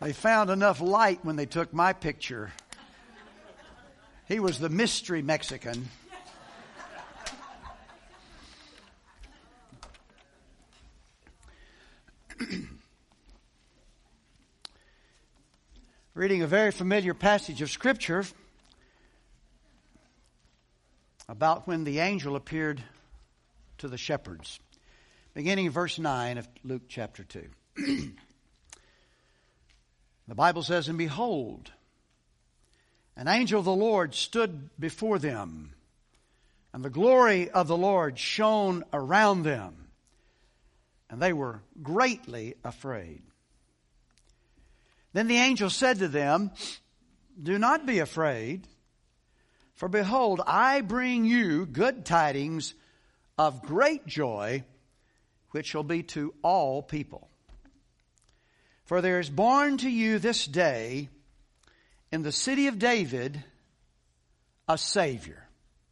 They found enough light when they took my picture. He was the mystery Mexican. Reading a very familiar passage of Scripture about when the angel appeared to the shepherds. Beginning in verse 9 of Luke chapter 2. The Bible says, "And behold, an angel of the Lord stood before them, and the glory of the Lord shone around them, and they were greatly afraid. Then the angel said to them, 'Do not be afraid, for behold, I bring you good tidings of great joy, which shall be to all people. For there is born to you this day in the city of David a Savior,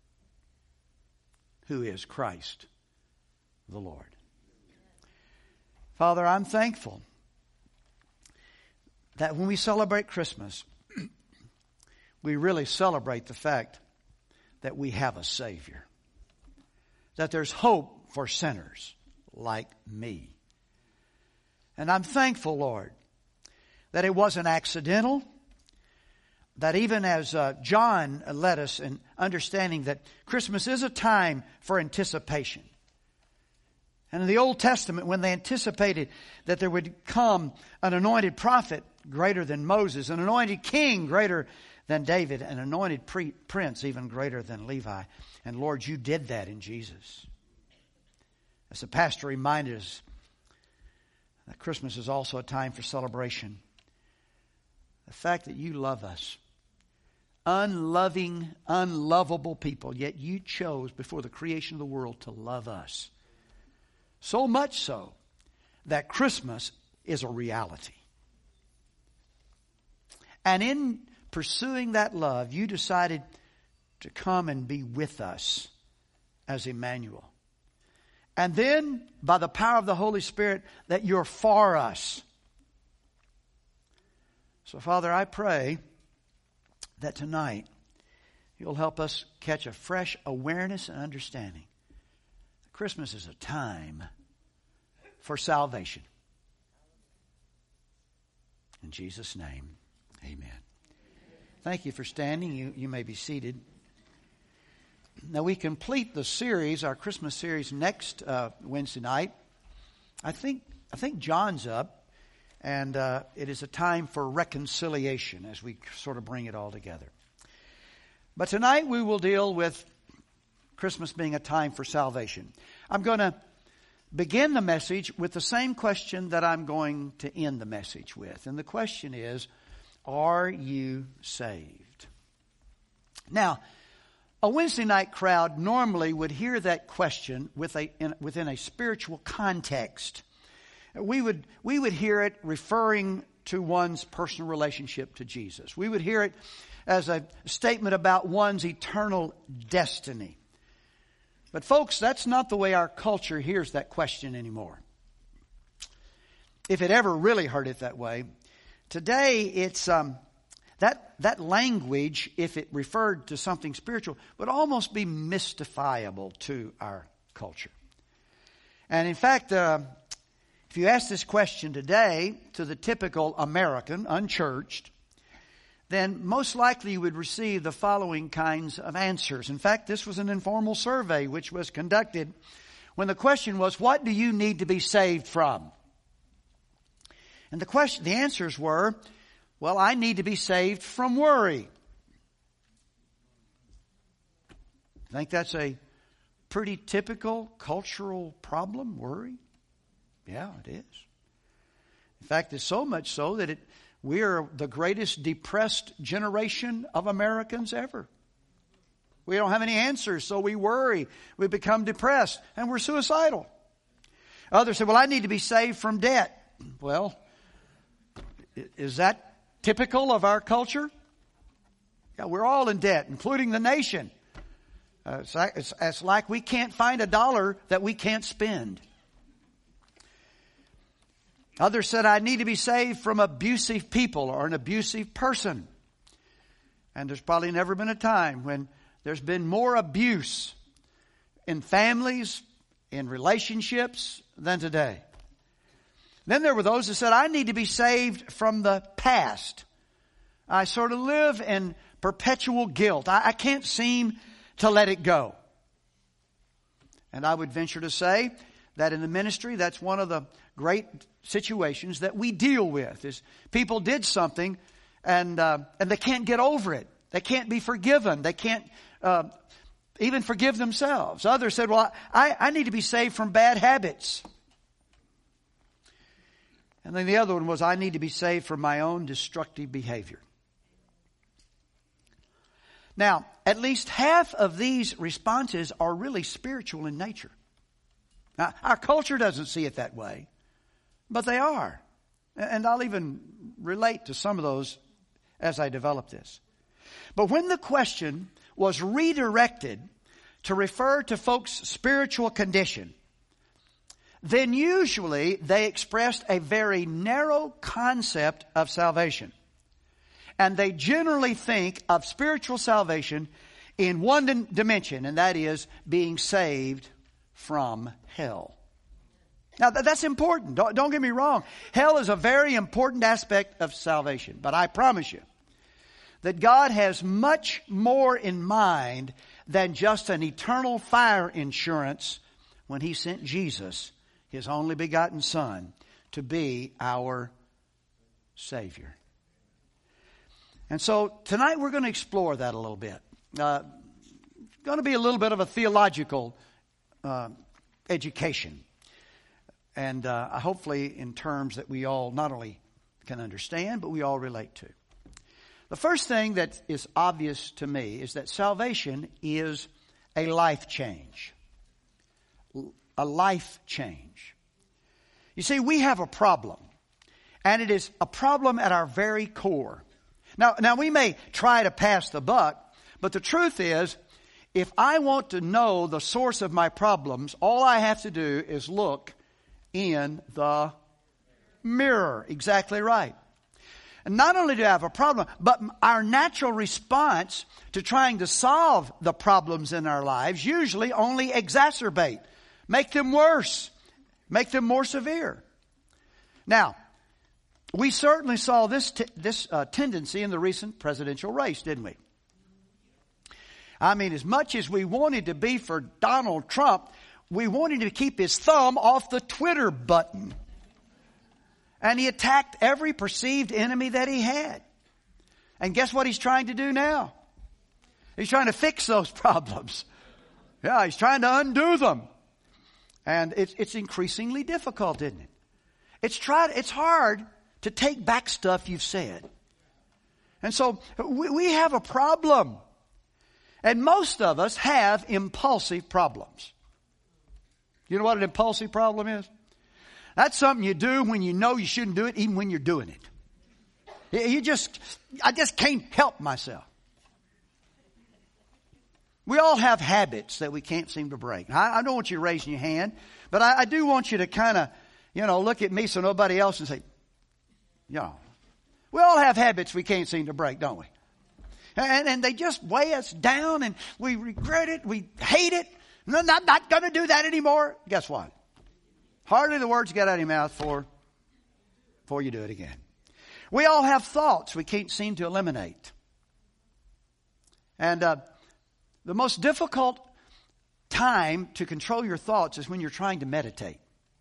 who is Christ the Lord.'" Father, I'm thankful that when we celebrate Christmas, we really celebrate the fact that we have a Savior. That there's hope for sinners like me. And I'm thankful, Lord, that it wasn't accidental. That even as John led us in understanding that Christmas is a time for anticipation. And in the Old Testament, when they anticipated that there would come an anointed prophet greater than Moses, an anointed king greater than David, an anointed prince even greater than Levi. And Lord, you did that in Jesus. As the pastor reminded us that Christmas is also a time for celebration. The fact that you love us. Unloving, unlovable people, yet you chose before the creation of the world to love us. So much so that Christmas is a reality. And in pursuing that love, you decided to come and be with us as Emmanuel. And then, by the power of the Holy Spirit, that you're for us. So, Father, I pray that tonight you'll help us catch a fresh awareness and understanding. Christmas is a time for salvation. In Jesus' name, amen. Thank you for standing. You may be seated. Now, we complete the series, our Christmas series, next Wednesday night. I think John's up, and it is a time for reconciliation as we sort of bring it all together. But tonight we will deal with Christmas being a time for salvation. I'm going to begin the message with the same question that I'm going to end the message with. And the question is, are you saved? Now, a Wednesday night crowd normally would hear that question within a spiritual context. We would hear it referring to one's personal relationship to Jesus. We would hear it as a statement about one's eternal destiny. But folks, that's not the way our culture hears that question anymore. If it ever really heard it that way. Today, it's that language, if it referred to something spiritual, would almost be mystifiable to our culture. And in fact, if you ask this question today to the typical American, unchurched, then most likely you would receive the following kinds of answers. In fact, this was an informal survey which was conducted when the question was, what do you need to be saved from? And the answers were, well, I need to be saved from worry. I think that's a pretty typical cultural problem, worry. Yeah, it is. In fact, it's so much so that we are the greatest depressed generation of Americans ever. We don't have any answers, so we worry. We become depressed, and we're suicidal. Others say, well, I need to be saved from debt. Well, is that typical of our culture? Yeah, we're all in debt, including the nation. It's like we can't find a dollar that we can't spend. Others said, I need to be saved from abusive people or an abusive person. And there's probably never been a time when there's been more abuse in families, in relationships than today. Then there were those who said, I need to be saved from the past. I sort of live in perpetual guilt. I can't seem to let it go. And I would venture to say that in the ministry, that's one of the great situations that we deal with, is people did something and they can't get over it. They can't be forgiven. They can't even forgive themselves. Others said, well, I need to be saved from bad habits. And then the other one was, I need to be saved from my own destructive behavior. Now, at least half of these responses are really spiritual in nature. Now, our culture doesn't see it that way, but they are. And I'll even relate to some of those as I develop this. But when the question was redirected to refer to folks' spiritual condition, then usually they expressed a very narrow concept of salvation. And they generally think of spiritual salvation in one dimension, and that is being saved from hell. Now, that's important. Don't get me wrong. Hell is a very important aspect of salvation. But I promise you that God has much more in mind than just an eternal fire insurance when He sent Jesus, His only begotten Son, to be our Savior. And so tonight we're going to explore that a little bit. Going to be a little bit of a theological education. And hopefully in terms that we all not only can understand, but we all relate to. The first thing that is obvious to me is that salvation is a life change. A life change. You see, we have a problem. And it is a problem at our very core. Now we may try to pass the buck, but the truth is, if I want to know the source of my problems, all I have to do is look in the mirror. Exactly right. And not only do I have a problem, but our natural response to trying to solve the problems in our lives usually only exacerbate, make them worse, make them more severe. Now, we certainly saw this tendency in the recent presidential race, didn't we? I mean, as much as we wanted to be for Donald Trump, we wanted to keep his thumb off the Twitter button. And he attacked every perceived enemy that he had. And guess what he's trying to do now? He's trying to fix those problems. Yeah, he's trying to undo them. And it's increasingly difficult, isn't it? It's hard to take back stuff you've said. And so we have a problem. And most of us have impulsive problems. You know what an impulsive problem is? That's something you do when you know you shouldn't do it, even when you're doing it. I just can't help myself. We all have habits that we can't seem to break. I don't want you raising your hand, but I do want you to kind of, look at me so nobody else and say, we all have habits we can't seem to break, don't we? And they just weigh us down and we regret it. We hate it. No, not going to do that anymore. Guess what? Hardly the words get out of your mouth before you do it again. We all have thoughts we can't seem to eliminate. And the most difficult time to control your thoughts is when you're trying to meditate.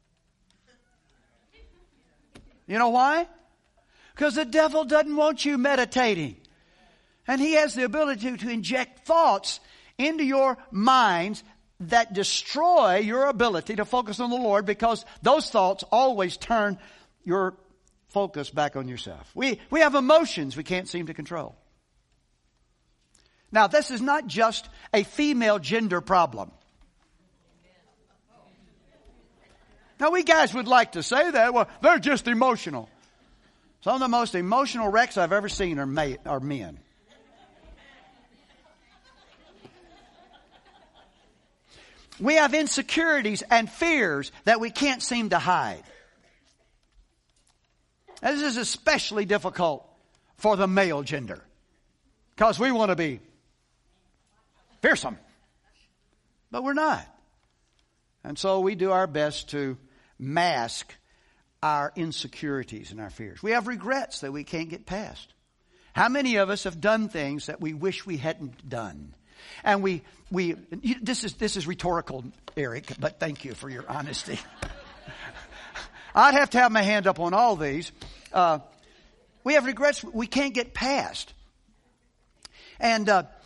You know why? Because the devil doesn't want you meditating. And he has the ability to inject thoughts into your minds that destroy your ability to focus on the Lord, because those thoughts always turn your focus back on yourself. We have emotions we can't seem to control. Now, this is not just a female gender problem. Now, we guys would like to say that. Well, they're just emotional. Some of the most emotional wrecks I've ever seen are men. We have insecurities and fears that we can't seem to hide. This is especially difficult for the male gender because we want to be fearsome, but we're not. And so we do our best to mask our insecurities and our fears. We have regrets that we can't get past. How many of us have done things that we wish we hadn't done? And this is rhetorical, Eric, but thank you for your honesty. I'd have to have my hand up on all these. We have regrets we can't get past. And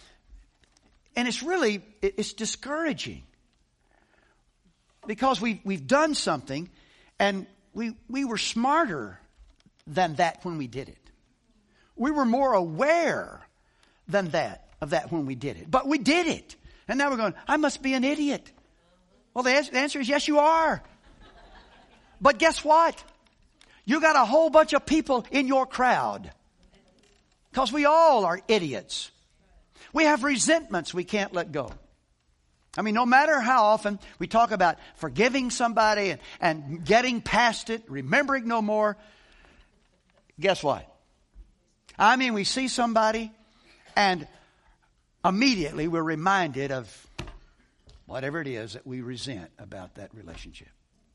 it's discouraging. Because we've done something and we were smarter than that when we did it. We were more aware than of that when we did it. But we did it. And now we're going, I must be an idiot. Well, the answer is yes, you are. But guess what? You got a whole bunch of people in your crowd. Because we all are idiots. We have resentments we can't let go. I mean, no matter how often we talk about forgiving somebody and getting past it, remembering no more, guess what? I mean, we see somebody and immediately we're reminded of whatever it is that we resent about that relationship.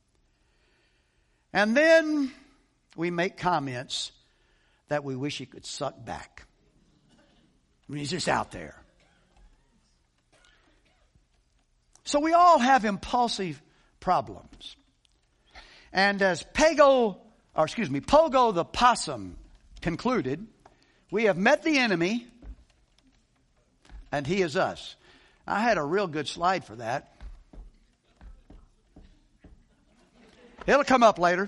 And then we make comments that we wish he could suck back. I mean, he's just out there. So we all have impulsive problems. And as Pogo the possum concluded, we have met the enemy and he is us. I had a real good slide for that. It'll come up later.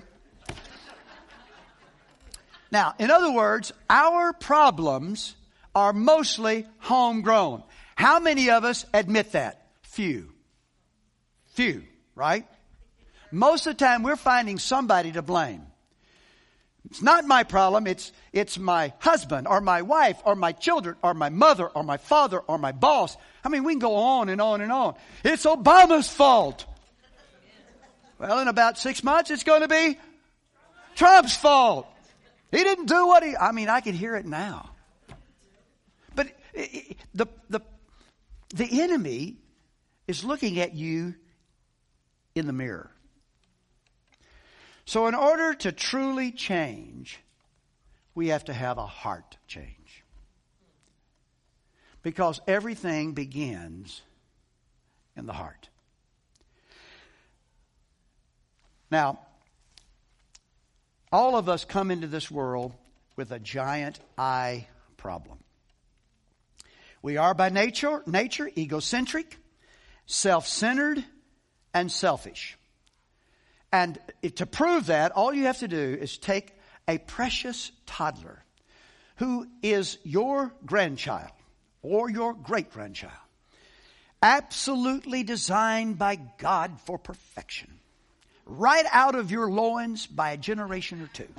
Now, in other words, our problems are mostly homegrown. How many of us admit that? Few, right? Most of the time we're finding somebody to blame. It's not my problem. It's my husband or my wife or my children or my mother or my father or my boss. I mean, we can go on and on and on. It's Obama's fault. Well, in about 6 months, it's going to be Trump's fault. He didn't do I can hear it now. But the enemy is looking at you in the mirror. So in order to truly change, we have to have a heart change. Because everything begins in the heart. Now, all of us come into this world with a giant I problem. We are by nature egocentric, self-centered, and selfish. And to prove that, all you have to do is take a precious toddler who is your grandchild or your great-grandchild, absolutely designed by God for perfection, right out of your loins by a generation or two.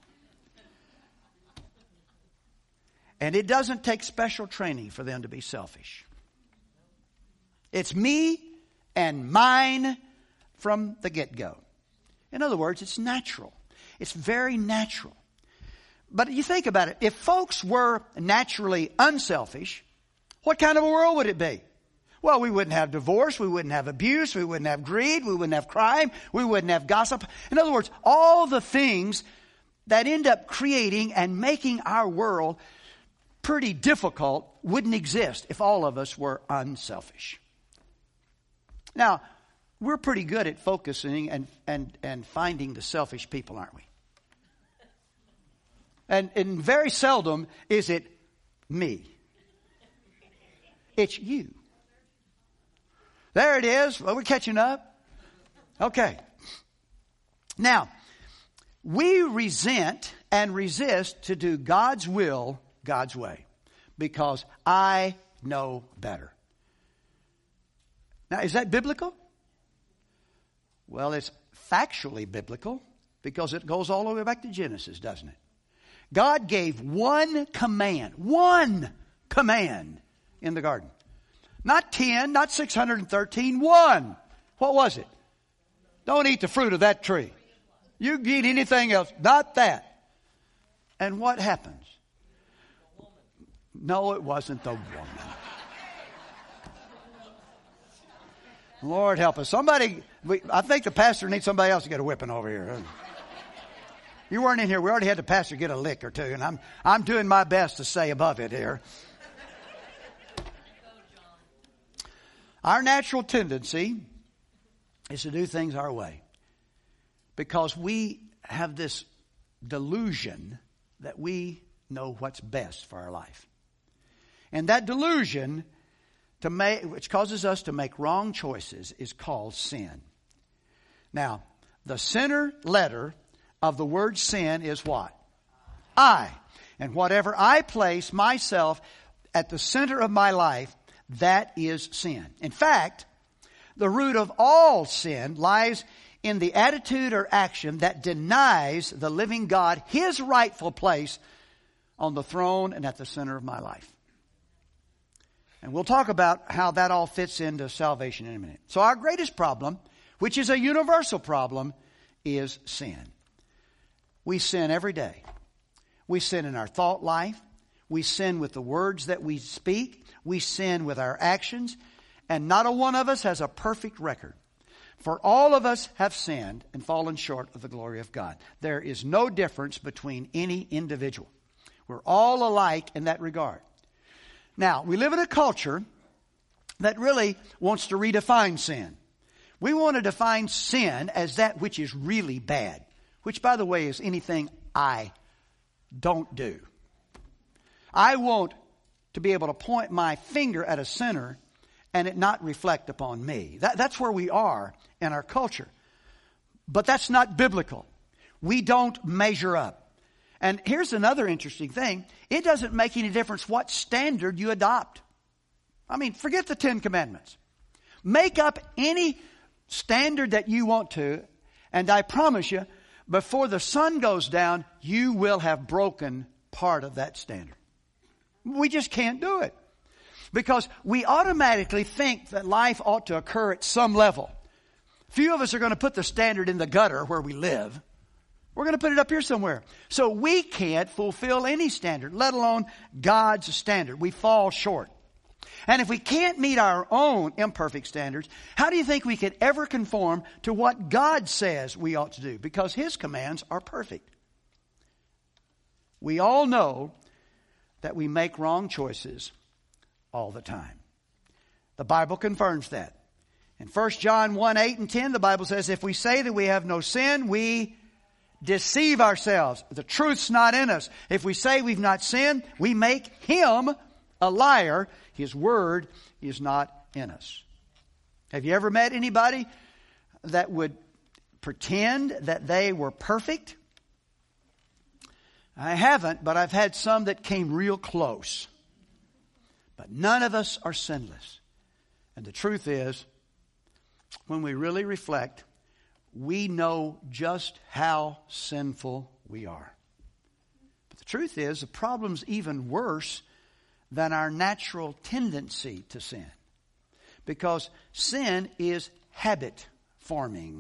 And it doesn't take special training for them to be selfish. It's me and mine from the get-go. In other words, it's natural. It's very natural. But you think about it. If folks were naturally unselfish, what kind of a world would it be? Well, we wouldn't have divorce. We wouldn't have abuse. We wouldn't have greed. We wouldn't have crime. We wouldn't have gossip. In other words, all the things that end up creating and making our world pretty difficult wouldn't exist if all of us were unselfish. Now, we're pretty good at focusing and finding the selfish people, aren't we? And very seldom is it me. It's you. There it is. Well, we're catching up. Okay. Now, we resent and resist to do God's will God's way because I know better. Now, is that biblical? Well, it's factually biblical because it goes all the way back to Genesis, doesn't it? God gave one command in the garden. Not 10, not 613, one. What was it? Don't eat the fruit of that tree. You can eat anything else, not that. And what happens? No, it wasn't the woman. Lord help us. I think the pastor needs somebody else to get a whipping over here. You weren't in here. We already had the pastor get a lick or two, and I'm doing my best to stay above it here. Our natural tendency is to do things our way because we have this delusion that we know what's best for our life. And that delusion which causes us to make wrong choices is called sin. Now, the center letter of the word sin is what? I. And whatever I place myself at the center of my life, that is sin. In fact, the root of all sin lies in the attitude or action that denies the living God His rightful place on the throne and at the center of my life. And we'll talk about how that all fits into salvation in a minute. So our greatest problem, which is a universal problem, is sin. We sin every day. We sin in our thought life. We sin with the words that we speak. We sin with our actions. And not a one of us has a perfect record. For all of us have sinned and fallen short of the glory of God. There is no difference between any individual. We're all alike in that regard. Now, we live in a culture that really wants to redefine sin. We want to define sin as that which is really bad, which, by the way, is anything I don't do. I want to be able to point my finger at a sinner and it not reflect upon me. That's where we are in our culture. But that's not biblical. We don't measure up. And here's another interesting thing. It doesn't make any difference what standard you adopt. I mean, forget the 10 Commandments. Make up any standard that you want to, and I promise you, before the sun goes down, you will have broken part of that standard. We just can't do it. Because we automatically think that life ought to occur at some level. Few of us are going to put the standard in the gutter where we live. We're going to put it up here somewhere. So we can't fulfill any standard, let alone God's standard. We fall short. And if we can't meet our own imperfect standards, how do you think we could ever conform to what God says we ought to do? Because His commands are perfect. We all know that we make wrong choices all the time. The Bible confirms that. In 1 John 1, 8 and 10, the Bible says, if we say that we have no sin, we deceive ourselves. The truth's not in us. If we say we've not sinned, we make Him a liar. His word is not in us. Have you ever met anybody that would pretend that they were perfect? I haven't, but I've had some that came real close. But none of us are sinless. And the truth is, when we really reflect, we know just how sinful we are. But the truth is, the problem's even worse than our natural tendency to sin. Because sin is habit forming.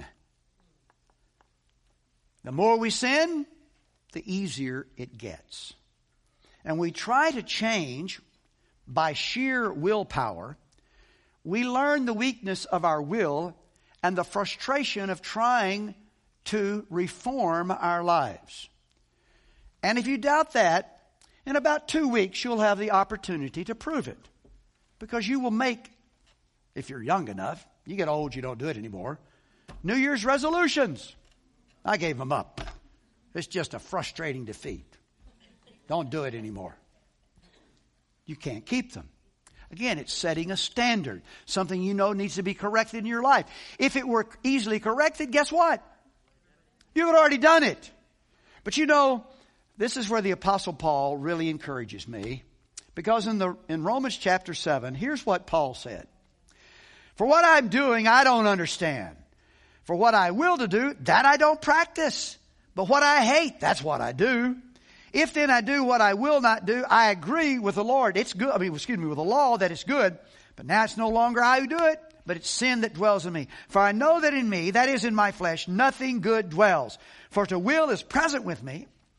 The more we sin, the easier it gets. And we try to change by sheer willpower. We learn the weakness of our will and the frustration of trying to reform our lives. And if you doubt that, in about 2 weeks you'll have the opportunity to prove it. Because you will make, if you're young enough, you get old, you don't do it anymore, New Year's resolutions. I gave them up. It's just a frustrating defeat. Don't do it anymore. You can't keep them. Again, it's setting a standard. Something you know needs to be corrected in your life. If it were easily corrected, guess what? You had already done it. But you know, this is where the Apostle Paul really encourages me. Because in Romans chapter 7, here's what Paul said. For what I'm doing, I don't understand. For what I will to do, that I don't practice. But what I hate, that's what I do. If then I do what I will not do, I agree with the Lord. It's good. With the law that it's good. But now it's no longer I who do it, but it's sin that dwells in me. For I know that in me, that is in my flesh, nothing good dwells. For to will is present with me,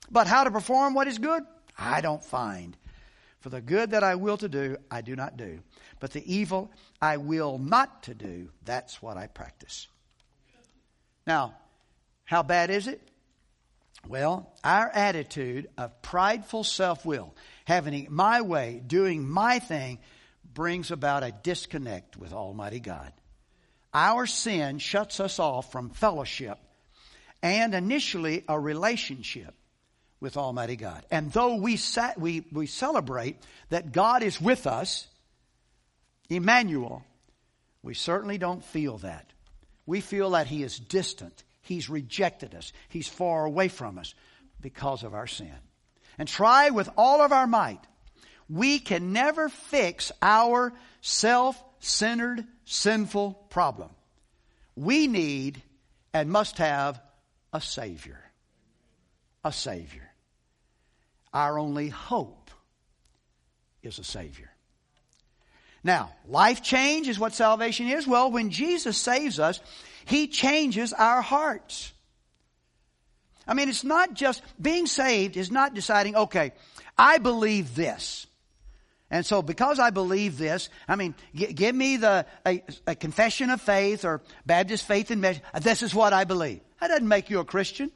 But how to perform what is good, I don't find. For the good that I will to do, I do not do. But the evil I will not to do, that's what I practice. Now, how bad is it? Well, our attitude of prideful self-will, having it my way, doing my thing, brings about a disconnect with Almighty God. Our sin shuts us off from fellowship and initially a relationship with Almighty God. And though we celebrate that God is with us, Emmanuel, we certainly don't feel that. We feel that He is distant. He's rejected us. He's far away from us because of our sin. And try with all of our might, we can never fix our self-centered, sinful problem. We need and must have a Savior. A Savior. Our only hope is a Savior. Now, life change is what salvation is. Well, when Jesus saves us, He changes our hearts. I mean, it's not just, being saved is not deciding, okay, I believe this. And so because I believe this, I mean, give me a confession of faith or Baptist faith and measure. This is what I believe. That doesn't make you a Christian.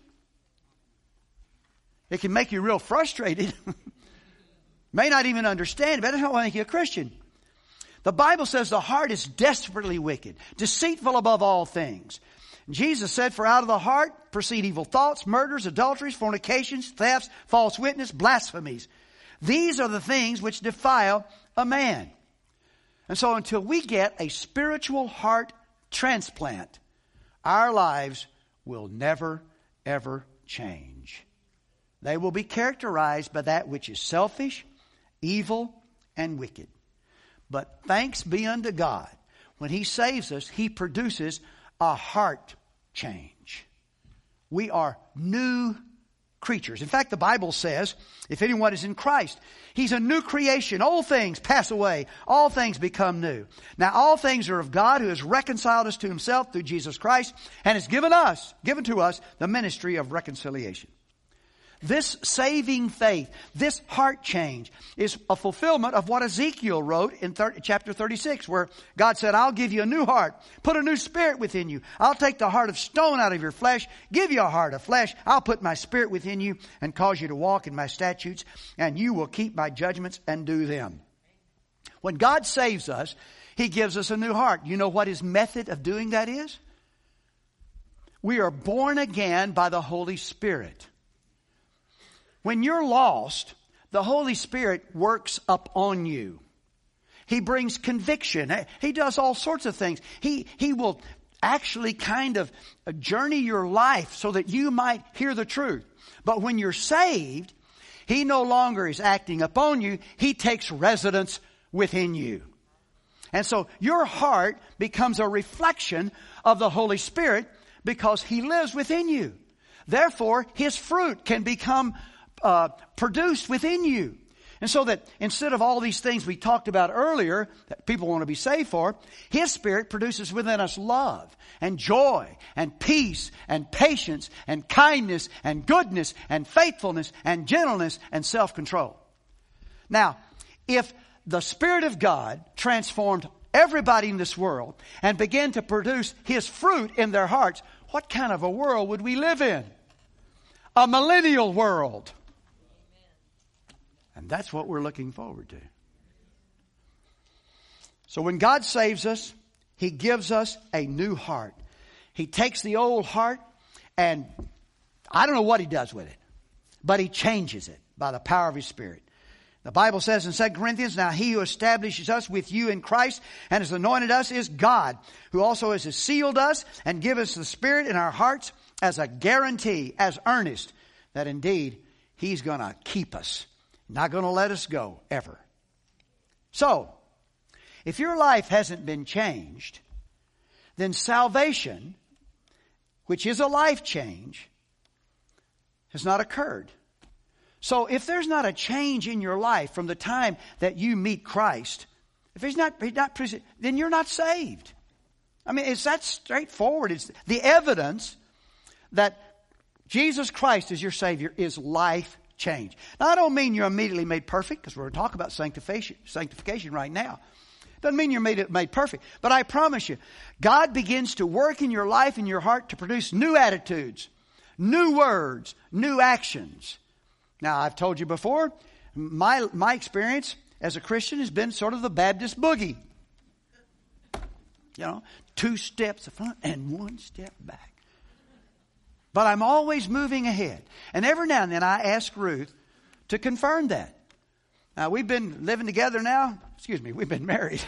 It can make you real frustrated. May not even understand it, but it doesn't make you a Christian. The Bible says the heart is desperately wicked, deceitful above all things. Jesus said, for out of the heart proceed evil thoughts, murders, adulteries, fornications, thefts, false witness, blasphemies. These are the things which defile a man. And so until we get a spiritual heart transplant, our lives will never, ever change. They will be characterized by that which is selfish, evil, and wicked. But thanks be unto God, when He saves us, He produces a heart change. We are new creatures. In fact, the Bible says, if anyone is in Christ, he's a new creation. Old things pass away. All things become new. Now, all things are of God, who has reconciled us to Himself through Jesus Christ and has given to us the ministry of reconciliation. This saving faith, this heart change, is a fulfillment of what Ezekiel wrote in chapter 36, where God said, I'll give you a new heart, put a new spirit within you. I'll take the heart of stone out of your flesh, give you a heart of flesh. I'll put my spirit within you and cause you to walk in my statutes, and you will keep my judgments and do them. When God saves us, He gives us a new heart. You know what His method of doing that is? We are born again by the Holy Spirit. When you're lost, the Holy Spirit works up on you. He brings conviction. He does all sorts of things. He will actually kind of journey your life so that you might hear the truth. But when you're saved, He no longer is acting upon you. He takes residence within you. And so your heart becomes a reflection of the Holy Spirit because He lives within you. Therefore, His fruit can become produced within you. And so that instead of all these things we talked about earlier that people want to be saved for, His Spirit produces within us love and joy and peace and patience and kindness and goodness and faithfulness and gentleness and self-control. Now, if the Spirit of God transformed everybody in this world and began to produce His fruit in their hearts, what kind of a world would we live in? A millennial world. And that's what we're looking forward to. So when God saves us, He gives us a new heart. He takes the old heart and I don't know what He does with it, but He changes it by the power of His Spirit. The Bible says in 2 Corinthians, now He who establishes us with you in Christ and has anointed us is God, who also has sealed us and given us the Spirit in our hearts as a guarantee, as earnest, that indeed He's going to keep us. Not going to let us go, ever. So, if your life hasn't been changed, then salvation, which is a life change, has not occurred. So, if there's not a change in your life from the time that you meet Christ, if He's not present, then you're not saved. I mean, it's that straightforward. It's the evidence that Jesus Christ as your Savior is life change. Now, I don't mean you're immediately made perfect, because we're going to talk about sanctification right now. Doesn't mean you're made perfect. But I promise you, God begins to work in your life and your heart to produce new attitudes, new words, new actions. Now, I've told you before, my experience as a Christian has been sort of the Baptist boogie. 2 steps front and 1 step back. But I'm always moving ahead. And every now and then I ask Ruth to confirm that. Now, we've been living together now. We've been married.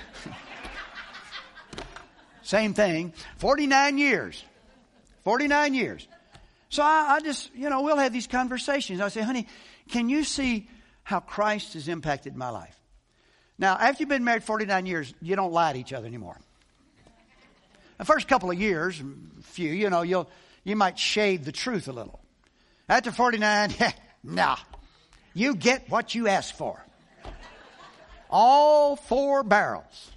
Same thing. 49 years. 49 years. So I just, we'll have these conversations. I say, honey, can you see how Christ has impacted my life? Now, after you've been married 49 years, you don't lie to each other anymore. The first couple of years, you might shade the truth a little. After 49, nah. You get what you ask for. All 4 barrels.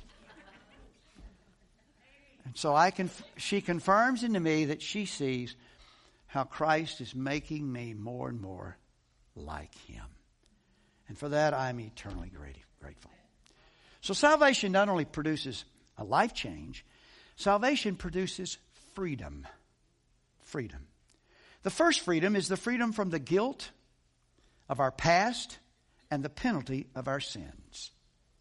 And so she confirms into me that she sees how Christ is making me more and more like Him. And for that, I'm eternally grateful. So salvation not only produces a life change, salvation produces freedom. Freedom. The first freedom is the freedom from the guilt of our past and the penalty of our sins.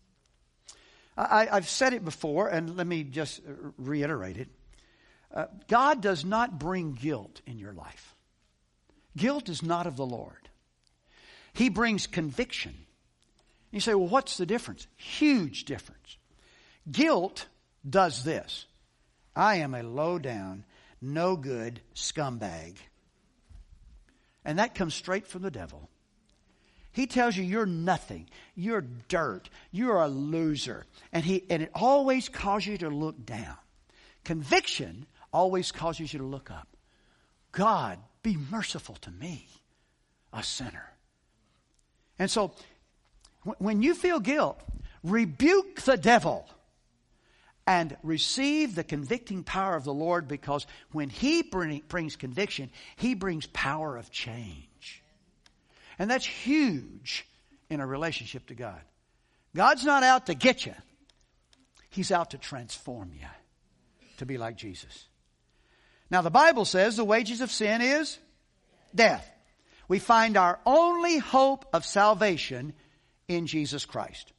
I've said it before, and let me just reiterate it. God does not bring guilt in your life. Guilt is not of the Lord. He brings conviction. You say, well, what's the difference? Huge difference. Guilt does this. I am a low down, no good scumbag. And that comes straight from the devil. He tells you you're nothing. You're dirt. You're a loser. And it always causes you to look down. Conviction always causes you to look up. God, be merciful to me, a sinner. And so, when you feel guilt, rebuke the devil and receive the convicting power of the Lord, because when He brings conviction, He brings power of change. And that's huge in a relationship to God. God's not out to get you. He's out to transform you to be like Jesus. Now, the Bible says the wages of sin is death. We find our only hope of salvation in Jesus Christ.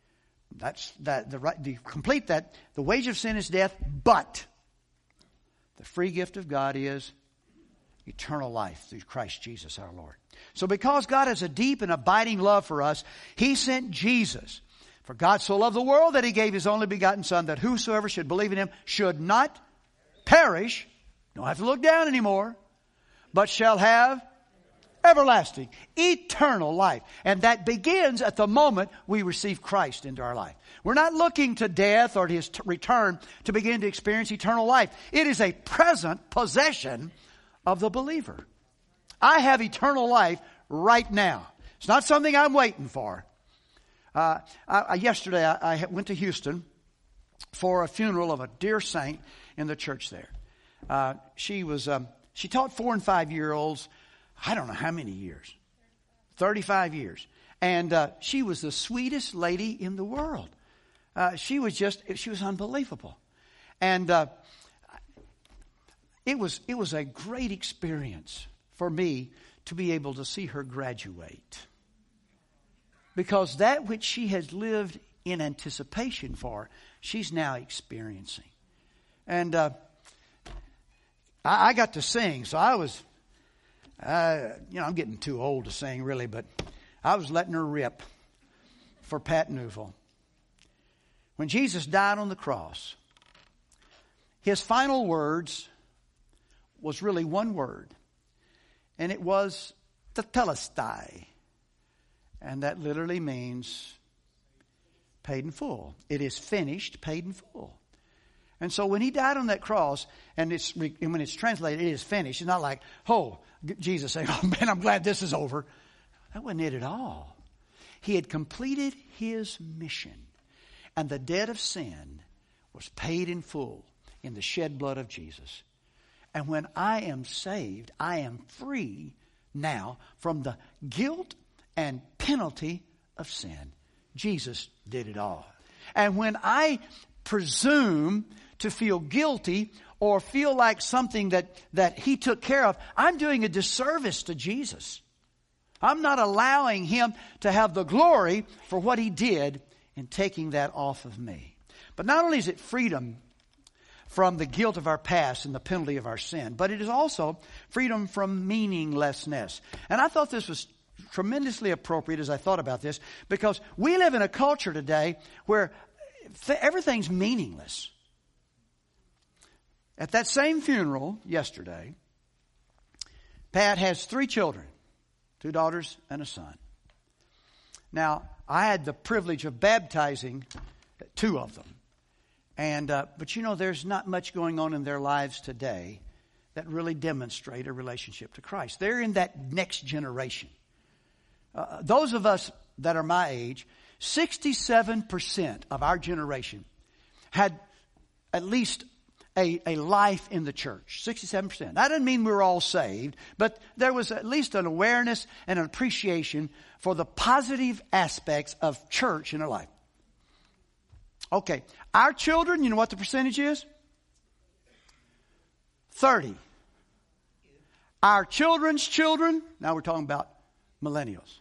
To complete that, the wage of sin is death, but the free gift of God is eternal life through Christ Jesus our Lord. So because God has a deep and abiding love for us, He sent Jesus. For God so loved the world that He gave His only begotten Son, that whosoever should believe in Him should not perish, don't have to look down anymore, but shall have everlasting, eternal life. And that begins at the moment we receive Christ into our life. We're not looking to death or to His return to begin to experience eternal life. It is a present possession of the believer. I have eternal life right now. It's not something I'm waiting for. Yesterday I went to Houston for a funeral of a dear saint in the church there. She taught 4 and 5 year olds, I don't know how many years, 35 years. And she was the sweetest lady in the world. She was unbelievable. And it was a great experience for me to be able to see her graduate. Because that which she has lived in anticipation for, she's now experiencing. And I got to sing, so I was, I'm getting too old to sing really, but I was letting her rip for Pat Newville. When Jesus died on the cross, His final words was really one word. And it was tetelestai. And that literally means paid in full. It is finished, paid in full. And so when He died on that cross, and when it's translated, it is finished. It's not like, Jesus saying, oh man, I'm glad this is over. That wasn't it at all. He had completed His mission. And the debt of sin was paid in full in the shed blood of Jesus. And when I am saved, I am free now from the guilt and penalty of sin. Jesus did it all. And when I presume to feel guilty or feel like something that He took care of, I'm doing a disservice to Jesus. I'm not allowing Him to have the glory for what He did in taking that off of me. But not only is it freedom from the guilt of our past and the penalty of our sin, but it is also freedom from meaninglessness. And I thought this was tremendously appropriate as I thought about this, because we live in a culture today where everything's meaningless. At that same funeral yesterday, Pat has 3 children, 2 daughters and a son. Now, I had the privilege of baptizing 2 of them. But you know, there's not much going on in their lives today that really demonstrate a relationship to Christ. They're in that next generation. Those of us that are my age, 67% of our generation had at least a life in the church. 67%. That doesn't mean we're all saved, but there was at least an awareness and an appreciation for the positive aspects of church in our life. Okay, our children, you know what the percentage is? 30. Our children's children, now we're talking about millennials,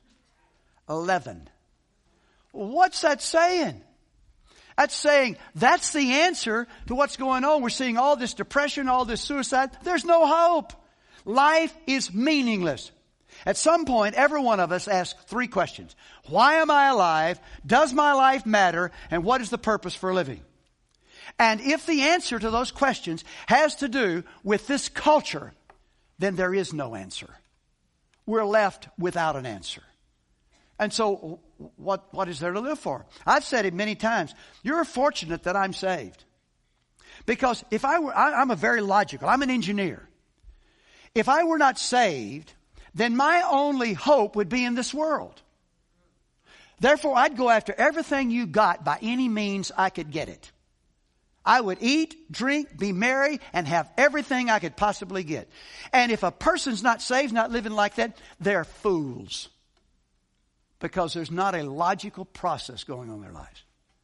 11. What's that saying? That's saying that's the answer to what's going on. We're seeing all this depression, all this suicide. There's no hope. Life is meaningless. At some point, every one of us asks 3 questions. Why am I alive? Does my life matter? And what is the purpose for living? And if the answer to those questions has to do with this culture, then there is no answer. We're left without an answer. And so what is there to live for? I've said it many times. You're fortunate that I'm saved. Because if I'm a very logical, I'm an engineer. If I were not saved, then my only hope would be in this world. Therefore, I'd go after everything you got by any means I could get it. I would eat, drink, be merry, and have everything I could possibly get. And if a person's not saved, not living like that, they're fools. Because there's not a logical process going on in their lives.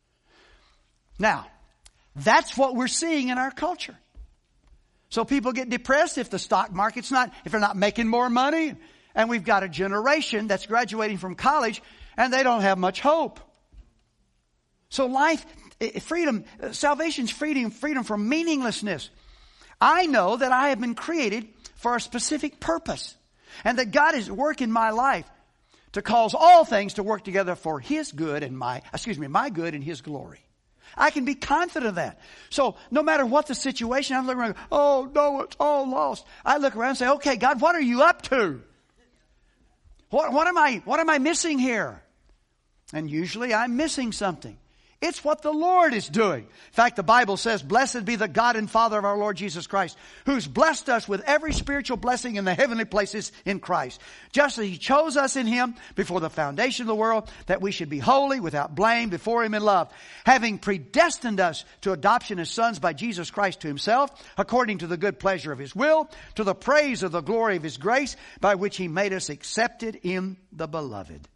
Now, that's what we're seeing in our culture. So people get depressed if the stock market's if they're not making more money. And we've got a generation that's graduating from college and they don't have much hope. So life, freedom, salvation's freedom from meaninglessness. I know that I have been created for a specific purpose. And that God is working my life to cause all things to work together for His good and my good and His glory. I can be confident of that. So no matter what the situation, I'm looking around, oh no, it's all lost. I look around and say, okay, God, what are you up to? What am I missing here? And usually I'm missing something. It's what the Lord is doing. In fact, the Bible says, blessed be the God and Father of our Lord Jesus Christ, who's blessed us with every spiritual blessing in the heavenly places in Christ. Just as He chose us in Him before the foundation of the world, that we should be holy, without blame, before Him in love, having predestined us to adoption as sons by Jesus Christ to Himself, according to the good pleasure of His will, to the praise of the glory of His grace, by which He made us accepted in the Beloved.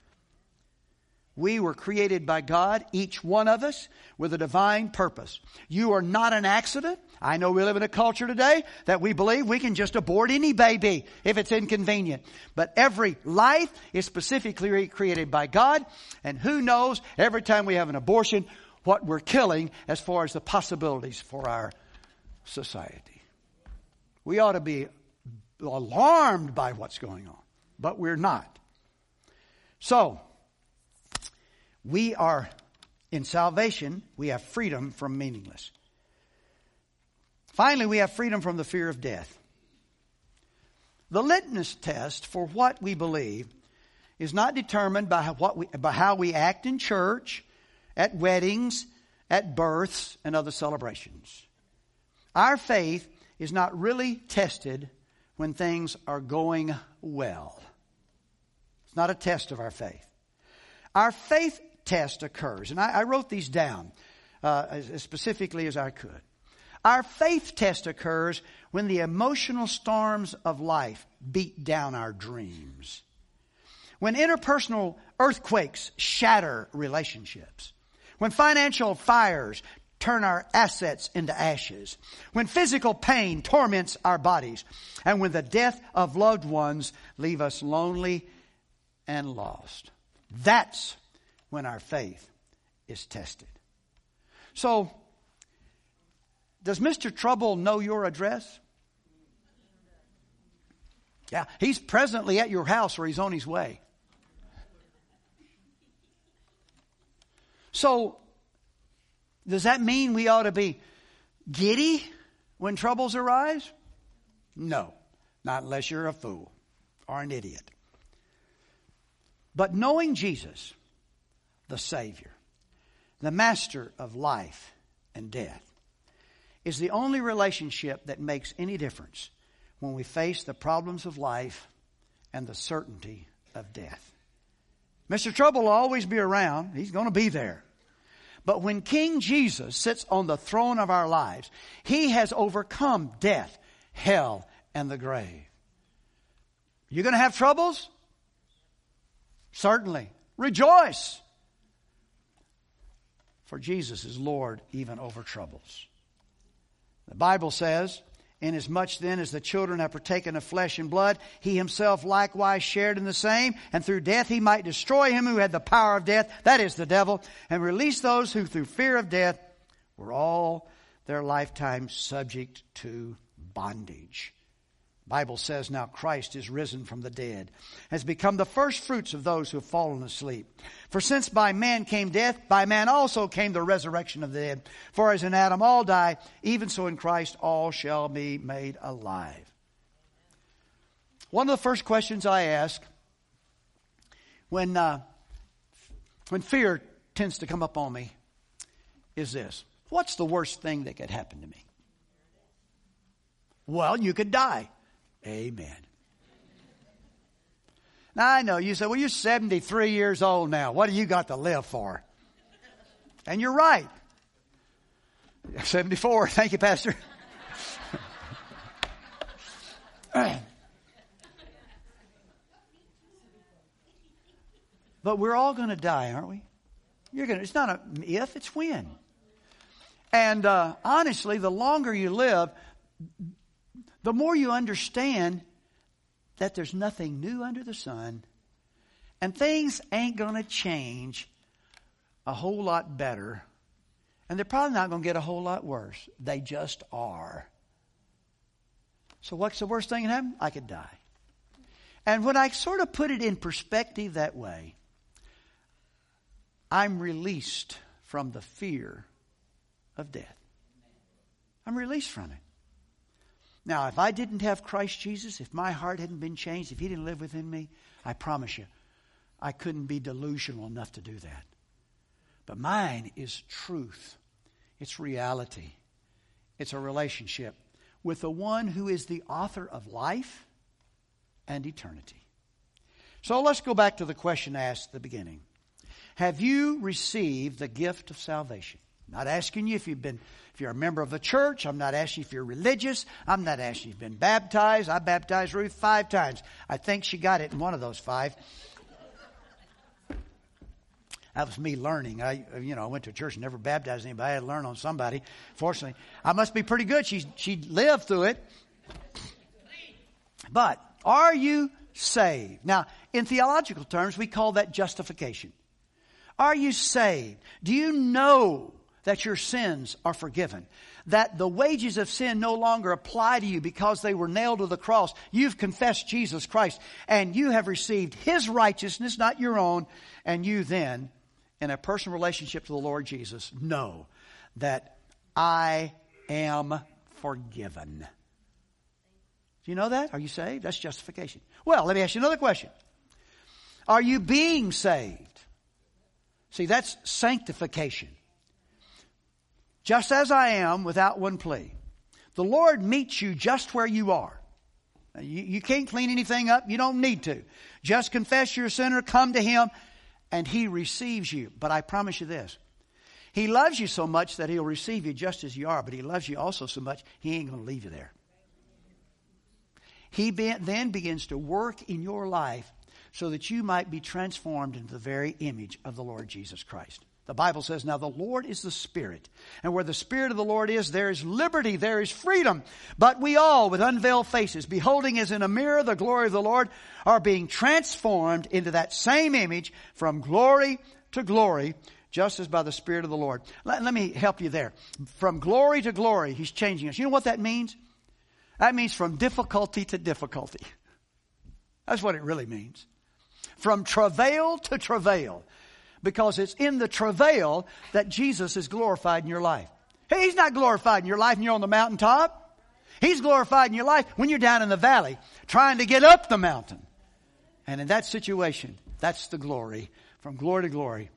We were created by God, each one of us, with a divine purpose. You are not an accident. I know we live in a culture today that we believe we can just abort any baby if it's inconvenient. But every life is specifically created by God. And who knows, every time we have an abortion, what we're killing as far as the possibilities for our society. We ought to be alarmed by what's going on, but we're not. So, we are, in salvation, we have freedom from meaningless. Finally, we have freedom from the fear of death. The litmus test for what we believe is not determined by how we act in church, at weddings, at births, and other celebrations. Our faith is not really tested when things are going well. It's not a test of our faith. Our faith test occurs, and I wrote these down as specifically as I could. Our faith test occurs when the emotional storms of life beat down our dreams. When interpersonal earthquakes shatter relationships. When financial fires turn our assets into ashes. When physical pain torments our bodies. And when the death of loved ones leave us lonely and lost. That's when our faith is tested. So, does Mr. Trouble know your address? Yeah, he's presently at your house or he's on his way. So, does that mean we ought to be giddy when troubles arise? No, not unless you're a fool or an idiot. But knowing Jesus, the Savior, the Master of life and death, is the only relationship that makes any difference when we face the problems of life and the certainty of death. Mr. Trouble will always be around. He's going to be there. But when King Jesus sits on the throne of our lives, He has overcome death, hell, and the grave. You going to have troubles? Certainly. Rejoice. For Jesus is Lord even over troubles. The Bible says, inasmuch then as the children have partaken of flesh and blood, He Himself likewise shared in the same, and through death He might destroy him who had the power of death, that is the devil, and release those who through fear of death were all their lifetime subject to bondage. The Bible says, now Christ is risen from the dead, has become the first fruits of those who have fallen asleep. For since by man came death, by man also came the resurrection of the dead. For as in Adam all die, even so in Christ all shall be made alive. One of the first questions I ask when fear tends to come up on me is this: what's the worst thing that could happen to me? Well, you could die. Amen. Now I know you say, well, you're 73 years old now. What do you got to live for? And you're right. 74. Thank you, Pastor. But we're all going to die, aren't we? It's not an if, it's when. And honestly, the longer you live, the more you understand that there's nothing new under the sun, and things ain't going to change a whole lot better, and they're probably not going to get a whole lot worse. They just are. So what's the worst thing that can happen? I could die. And when I sort of put it in perspective that way, I'm released from the fear of death. I'm released from it. Now, if I didn't have Christ Jesus, if my heart hadn't been changed, if He didn't live within me, I promise you, I couldn't be delusional enough to do that. But mine is truth. It's reality. It's a relationship with the one who is the author of life and eternity. So let's go back to the question asked at the beginning. Have you received the gift of salvation? I'm not asking you if you're a member of a church. I'm not asking you if you're religious. I'm not asking you if you've been baptized. I baptized Ruth 5 times. I think she got it in one of those 5. That was me learning. I went to a church and never baptized anybody. I had to learn on somebody. Fortunately, I must be pretty good. She lived through it. But are you saved? Now, in theological terms, we call that justification. Are you saved? Do you know that your sins are forgiven? That the wages of sin no longer apply to you because they were nailed to the cross. You've confessed Jesus Christ and you have received His righteousness, not your own. And you then, in a personal relationship to the Lord Jesus, know that I am forgiven. Do you know that? Are you saved? That's justification. Well, let me ask you another question. Are you being saved? See, that's sanctification. Just as I am, without one plea. The Lord meets you just where you are. You can't clean anything up. You don't need to. Just confess you're a sinner, come to Him, and He receives you. But I promise you this. He loves you so much that He'll receive you just as you are, but He loves you also so much He ain't going to leave you there. He then begins to work in your life so that you might be transformed into the very image of the Lord Jesus Christ. The Bible says, now the Lord is the Spirit, and where the Spirit of the Lord is, there is liberty, there is freedom. But we all, with unveiled faces, beholding as in a mirror the glory of the Lord, are being transformed into that same image from glory to glory, just as by the Spirit of the Lord. Let me help you there. From glory to glory, He's changing us. You know what that means? That means from difficulty to difficulty. That's what it really means. From travail to travail. Because it's in the travail that Jesus is glorified in your life. Hey, He's not glorified in your life when you're on the mountaintop. He's glorified in your life when you're down in the valley trying to get up the mountain. And in that situation, that's the glory. From glory to glory,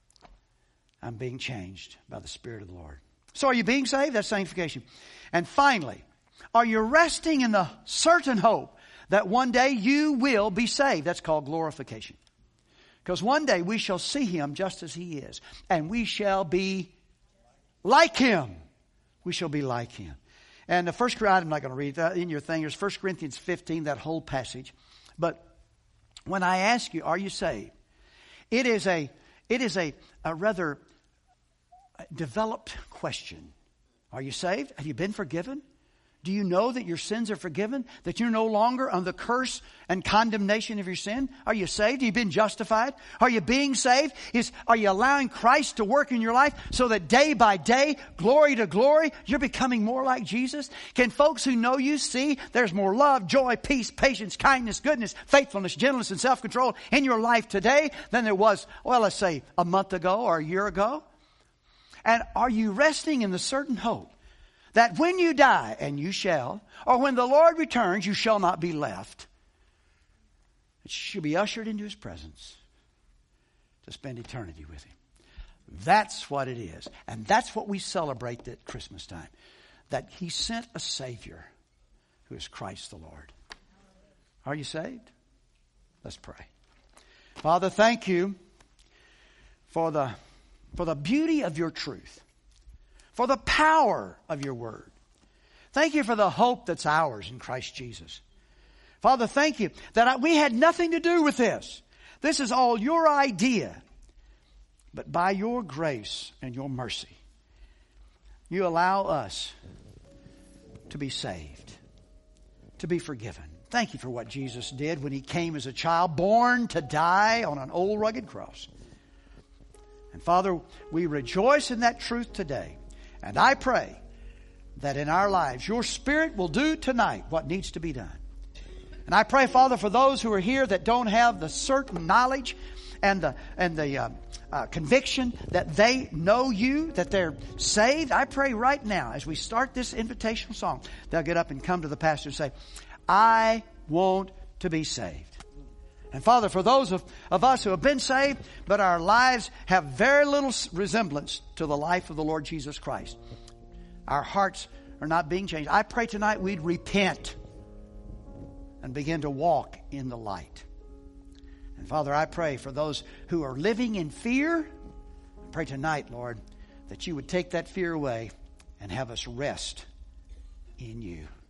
I'm being changed by the Spirit of the Lord. So are you being saved? That's sanctification. And finally, are you resting in the certain hope that one day you will be saved? That's called glorification. Because one day we shall see Him just as He is. And we shall be like Him. We shall be like Him. And the first, I'm not going to read that in your thing. There's 1 Corinthians 15, that whole passage. But when I ask you, are you saved? It is a rather developed question. Are you saved? Have you been forgiven? Do you know that your sins are forgiven? That you're no longer on the curse and condemnation of your sin? Are you saved? Have you been justified? Are you being saved? Are you allowing Christ to work in your life so that day by day, glory to glory, you're becoming more like Jesus? Can folks who know you see there's more love, joy, peace, patience, kindness, goodness, faithfulness, gentleness, and self-control in your life today than there was, well, let's say a month ago or a year ago? And are you resting in the certain hope that when you die, and you shall, or when the Lord returns, you shall not be left, that you shall be ushered into His presence to spend eternity with Him? That's what it is. And that's what we celebrate at Christmas time. That He sent a Savior who is Christ the Lord. Are you saved? Let's pray. Father, thank You for the beauty of Your truth. For the power of Your word. Thank You for the hope that's ours in Christ Jesus. Father, thank You that we had nothing to do with this. This is all Your idea. But by Your grace and Your mercy, You allow us to be saved, to be forgiven. Thank You for what Jesus did when He came as a child, born to die on an old rugged cross. And Father, we rejoice in that truth today. And I pray that in our lives, Your Spirit will do tonight what needs to be done. And I pray, Father, for those who are here that don't have the certain knowledge and the conviction that they know You, that they're saved. I pray right now, as we start this invitational song, they'll get up and come to the pastor and say, I want to be saved. And Father, for those of us who have been saved, but our lives have very little resemblance to the life of the Lord Jesus Christ, our hearts are not being changed. I pray tonight we'd repent and begin to walk in the light. And Father, I pray for those who are living in fear, I pray tonight, Lord, that You would take that fear away and have us rest in You.